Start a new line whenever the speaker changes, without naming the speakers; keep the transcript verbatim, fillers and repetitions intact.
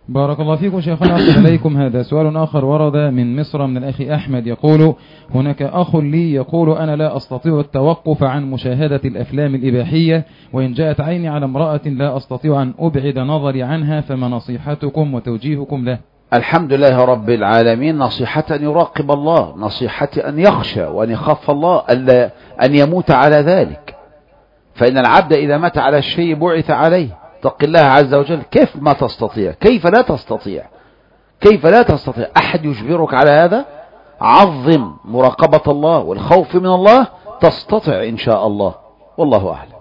بارك الله فيكم شيخنا. أحسن إليكم. هذا سؤال آخر ورد من مصر من الأخ أحمد يقول: هناك أخ لي يقول: أنا لا أستطيع التوقف عن مشاهدة الأفلام الإباحية، وإن جاءت عيني على امرأة لا أستطيع أن أبعد نظري عنها، فما نصيحتكم وتوجيهكم له؟
الحمد لله رب العالمين. نصيحة أن يراقب الله، نصيحة أن يخشى وأن يخاف الله، ألا أن يموت على ذلك، فإن العبد إذا مات على الشيء بعث عليه. اتق الله عز وجل. كيف ما تستطيع؟ كيف لا تستطيع؟ كيف لا تستطيع؟ أحد يجبرك على هذا؟ عظم مراقبة الله والخوف من الله، تستطيع إن شاء الله، والله أعلم.